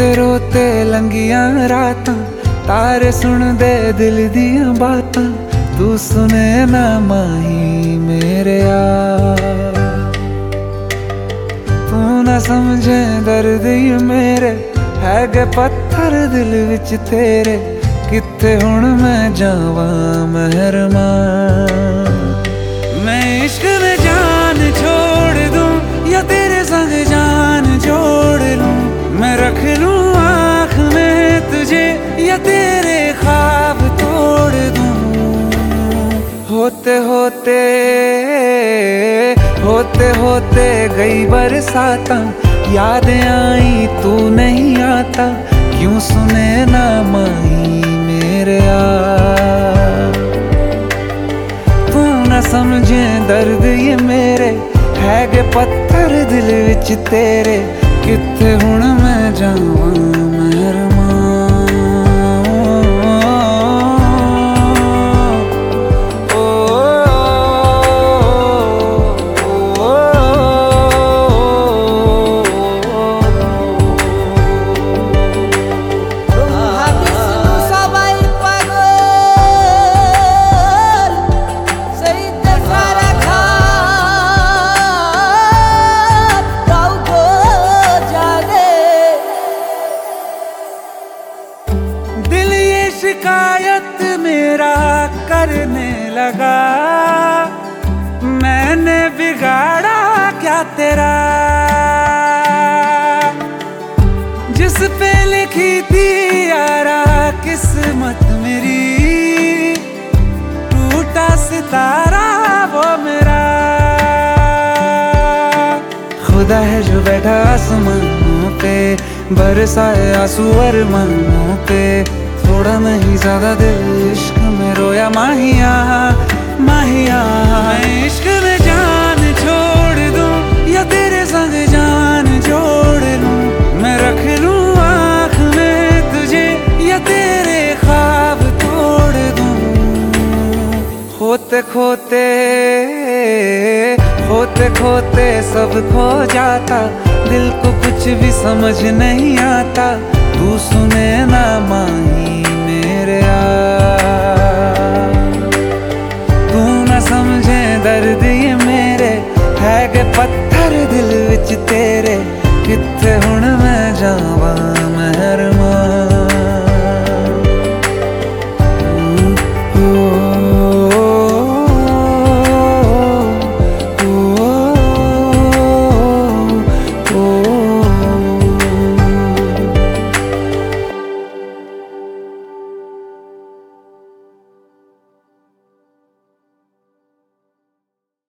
रोते रोते लंगियां रातां, तारे सुन दे दिल दियां बातां, तू सुने ना माही मेरे यार। तू ना समझे दर्द ये मेरे, है गे पत्थर दिल विच तेरे, कित्थे हुण मैं जावां मेहरमा। मैं इश्क में जान छोड़ दूं या तेरे संग जान जोड़ लूं, मैं रख लूं आँख में तुझे या तेरे ख्वाब तोड़ दूं। होते होते होते होते गई बरसाता, याद आई तू नहीं आता, क्यों सुने ना माही मेरे यार। तू ना समझे दर्द ये मेरे, है गे पत्थर दिल विच तेरे, कित्थे हुण मैं जावां मेहरमा। शिकायत मेरा करने लगा, मैंने बिगाड़ा क्या तेरा। जिस पे लिखी थी यारा किस्मत मेरी, टूटा सितारा वो मेरा। खुदा है जो बैठा आसमानों पे, बरसाए आंसू अरमानों पे, थोड़ा नहीं ज्यादा दिल इश्क में रोया माहिया माहिया। मैं इश्क में जान छोड़ दूं या तेरे संग जान जोड़ लूं, मैं रख लूं आँख में तुझे या तेरे ख्वाब तोड़ दूं। खोते खोते खोते खोते सब खो जाता, दिल को कुछ भी समझ नहीं आता, तू सुने ना माही मेरे यार। तू ना समझे दर्द ये मेरे, है गे पत्थर दिल विच तेरे, कित्थे हुण मैं जावां।